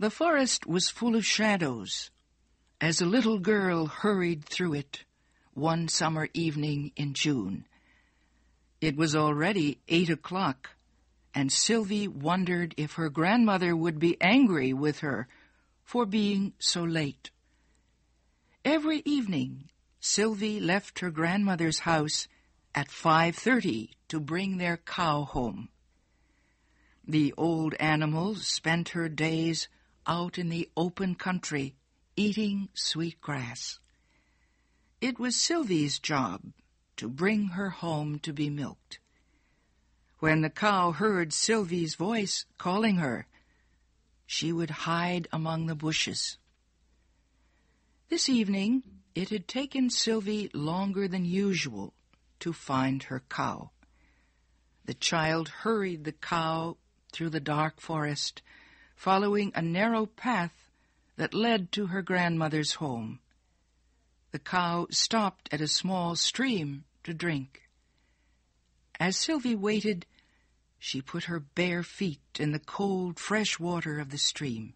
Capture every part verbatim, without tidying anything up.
The forest was full of shadows as a little girl hurried through it one summer evening in June. It was already eight o'clock, and Sylvie wondered if her grandmother would be angry with her for being so late. Every evening, Sylvie left her grandmother's house at five thirty to bring their cow home. The old animal spent her days out in the open country, eating sweet grass. It was Sylvie's job to bring her home to be milked. When the cow heard Sylvie's voice calling her, she would hide among the bushes. This evening, it had taken Sylvie longer than usual to find her cow. The child hurried the cow through the dark forest, following a narrow path that led to her grandmother's home. The cow stopped at a small stream to drink. As Sylvie waited, she put her bare feet in the cold, fresh water of the stream.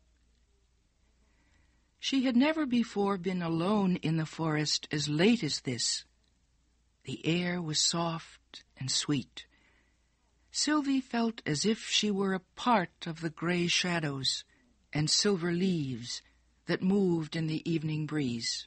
She had never before been alone in the forest as late as this. The air was soft and sweet. Sylvie felt as if she were a part of the gray shadows and silver leaves that moved in the evening breeze.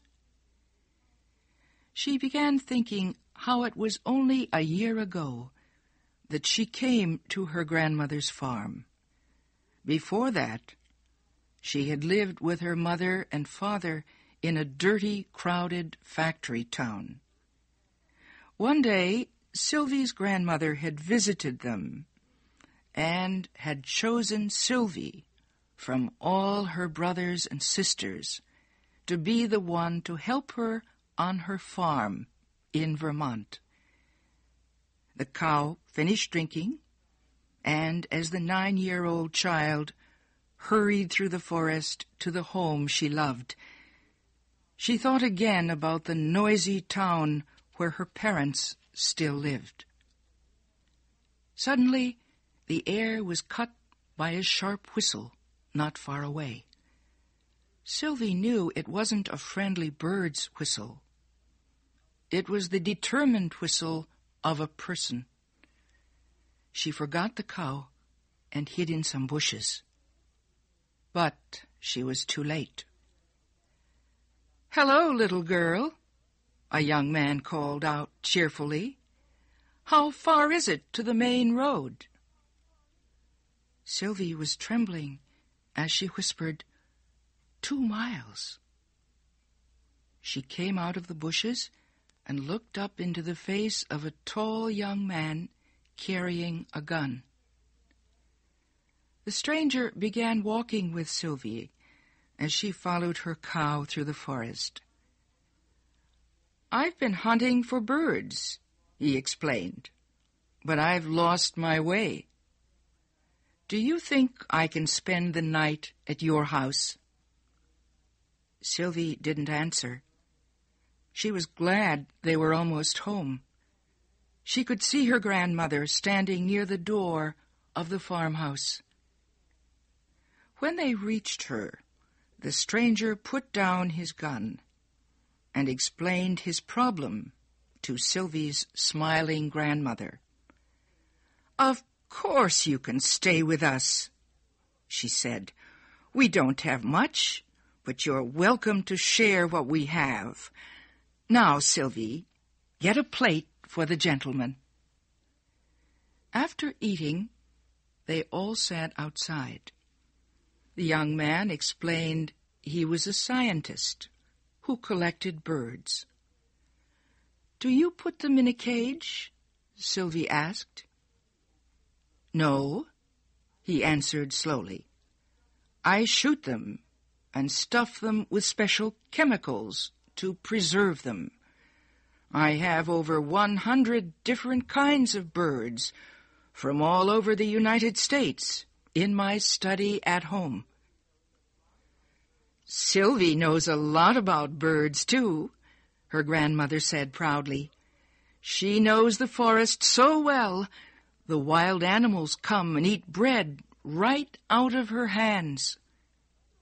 She began thinking how it was only a year ago that she came to her grandmother's farm. Before that, she had lived with her mother and father in a dirty, crowded factory town. One day, Sylvie's grandmother had visited them and had chosen Sylvie from all her brothers and sisters to be the one to help her on her farm in Vermont. The cow finished drinking, and as the nine-year-old child hurried through the forest to the home she loved, she thought again about the noisy town where her parents still lived. Suddenly, the air was cut by a sharp whistle not far away. Sylvie knew it wasn't a friendly bird's whistle. It was the determined whistle of a person. She forgot the cow and hid in some bushes. But she was too late. "Hello, little girl," a young man called out cheerfully. "How far is it to the main road?" Sylvie was trembling as she whispered, "Two miles." She came out of the bushes and looked up into the face of a tall young man carrying a gun. The stranger began walking with Sylvie as she followed her cow through the forest. "I've been hunting for birds," he explained, "but I've lost my way. Do you think I can spend the night at your house?" Sylvie didn't answer. She was glad they were almost home. She could see her grandmother standing near the door of the farmhouse. When they reached her, the stranger put down his gun and explained his problem to Sylvie's smiling grandmother. "Of course you can stay with us," she said. "We don't have much, but you're welcome to share what we have. Now, Sylvie, get a plate for the gentleman." After eating, they all sat outside. The young man explained he was a scientist who collected birds. "Do you put them in a cage?" Sylvie asked. "No," he answered slowly. "I shoot them and stuff them with special chemicals to preserve them. I have over one hundred different kinds of birds from all over the United States in my study at home." "Sylvie knows a lot about birds, too," her grandmother said proudly. "She knows the forest so well, the wild animals come and eat bread right out of her hands."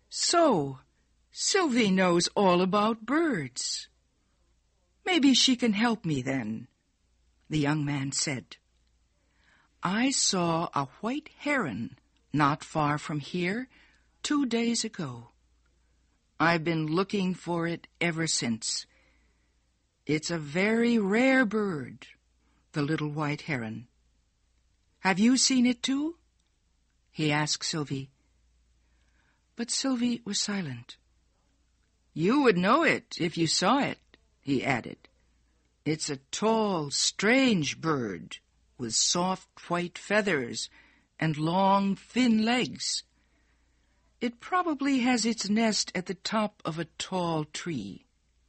So, Sylvie knows all about birds. Maybe she can help me then, the young man said. I saw a white heron not far from here two days ago. I've been looking for it ever since. It's a very rare bird, the little white heron. Have you seen it too? He asked Sylvie. But Sylvie was silent. You would know it if you saw it, he added. It's a tall, strange bird with soft white feathers and long, thin legs. It probably has its nest at the top of a tall tree.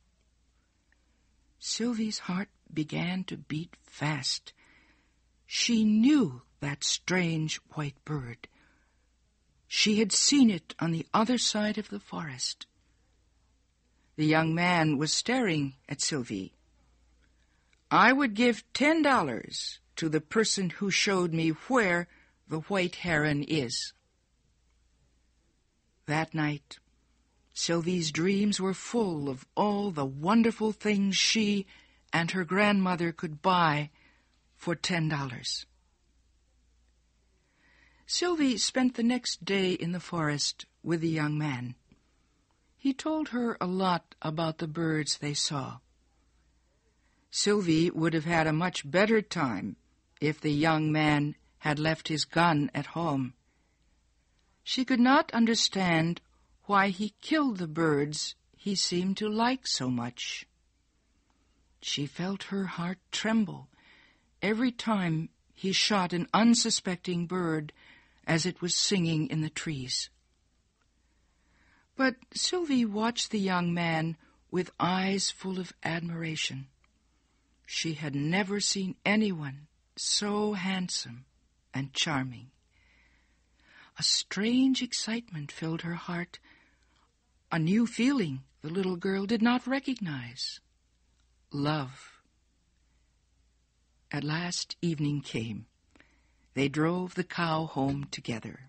Sylvie's heart began to beat fast. She knew that strange white bird. She had seen it on the other side of the forest. The young man was staring at Sylvie. I would give ten dollars to the person who showed me where the white heron is. That night, Sylvie's dreams were full of all the wonderful things she and her grandmother could buy for ten dollars. Sylvie spent the next day in the forest with the young man. He told her a lot about the birds they saw. Sylvie would have had a much better time if the young man had left his gun at home. She could not understand why he killed the birds he seemed to like so much. She felt her heart tremble every time he shot an unsuspecting bird as it was singing in the trees. But Sylvie watched the young man with eyes full of admiration. She had never seen anyone so handsome and charming. A strange excitement filled her heart, a new feeling the little girl did not recognize. Love. At last evening came. They drove the cow home together.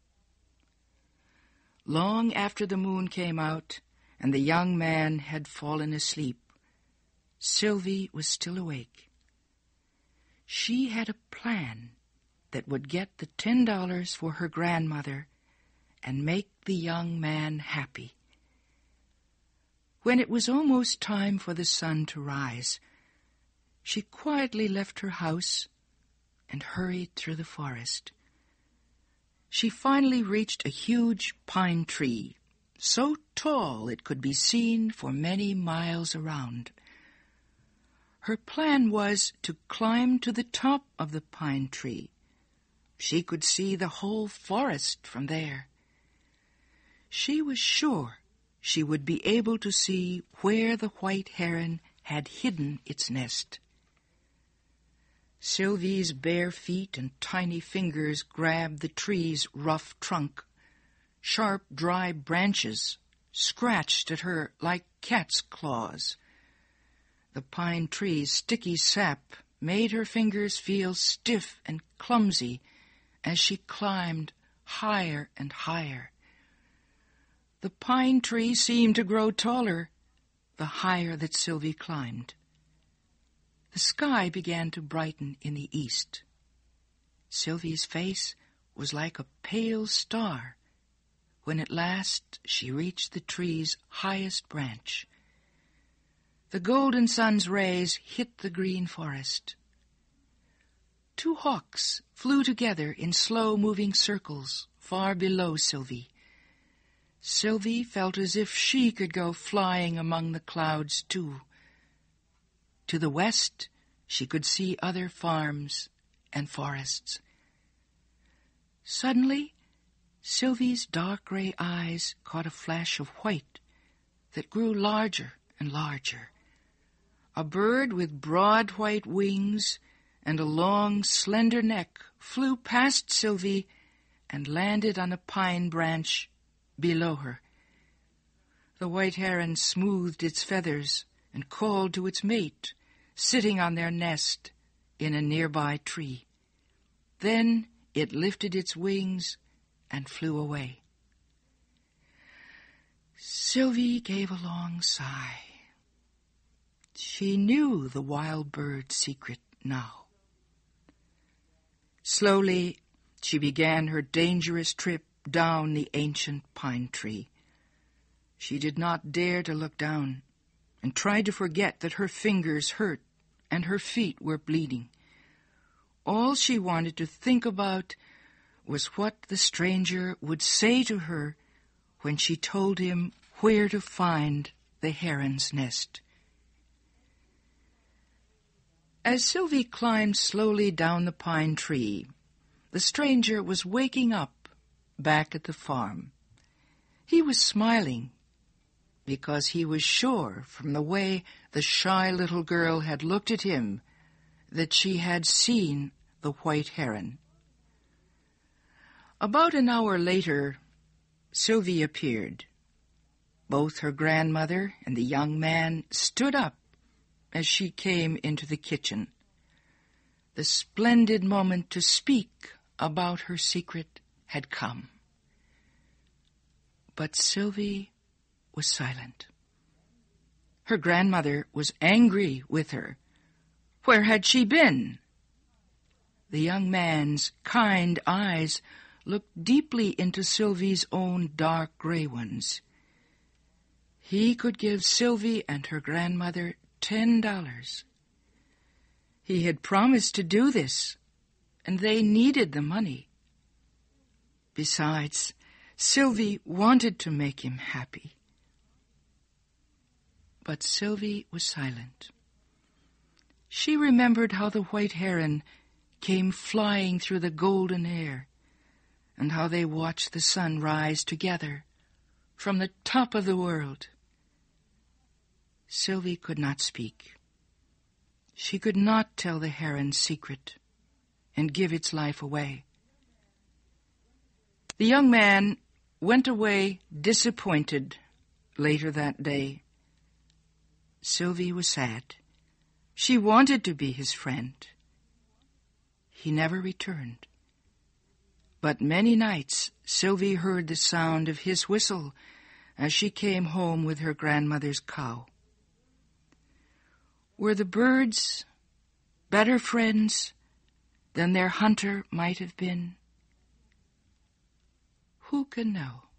Long after the moon came out and the young man had fallen asleep, Sylvie was still awake. She had a plan that would get the ten dollars for her grandmother and make the young man happy. When it was almost time for the sun to rise, she quietly left her house and hurried through the forest. She finally reached a huge pine tree, so tall it could be seen for many miles around. Her plan was to climb to the top of the pine tree. She could see the whole forest from there. She was sure she would be able to see where the white heron had hidden its nest. Sylvie's bare feet and tiny fingers grabbed the tree's rough trunk. Sharp, dry branches scratched at her like cat's claws. The pine tree's sticky sap made her fingers feel stiff and clumsy as she climbed higher and higher. The pine tree seemed to grow taller the higher that Sylvie climbed. The sky began to brighten in the east. Sylvie's face was like a pale star when at last she reached the tree's highest branch. The golden sun's rays hit the green forest. Two hawks flew together in slow-moving circles far below Sylvie. Sylvie felt as if she could go flying among the clouds too. To the west, she could see other farms and forests. Suddenly, Sylvie's dark gray eyes caught a flash of white that grew larger and larger. A bird with broad white wings and a long, slender neck flew past Sylvie and landed on a pine branch below her. The white heron smoothed its feathers and called to its mate, sitting on their nest in a nearby tree. Then it lifted its wings and flew away. Sylvie gave a long sigh. She knew the wild bird's secret now. Slowly, she began her dangerous trip down the ancient pine tree. She did not dare to look down and tried to forget that her fingers hurt and her feet were bleeding. All she wanted to think about was what the stranger would say to her when she told him where to find the heron's nest. As Sylvie climbed slowly down the pine tree, the stranger was waking up back at the farm. He was smiling because he was sure from the way the shy little girl had looked at him that she had seen the white heron. About an hour later, Sylvie appeared. Both her grandmother and the young man stood up as she came into the kitchen. The splendid moment to speak about her secret had come. But Sylvie was silent. Her grandmother was angry with her. Where had she been? The young man's kind eyes looked deeply into Sylvie's own dark gray ones. He could give Sylvie and her grandmother ten dollars. He had promised to do this, and they needed the money. Besides, Sylvie wanted to make him happy. But Sylvie was silent. She remembered how the white heron came flying through the golden air, and how they watched the sun rise together from the top of the world. Sylvie could not speak. She could not tell the heron's secret and give its life away. The young man went away disappointed later that day. Sylvie was sad. She wanted to be his friend. He never returned. But many nights Sylvie heard the sound of his whistle as she came home with her grandmother's cow. Were the birds better friends than their hunter might have been? Who can know?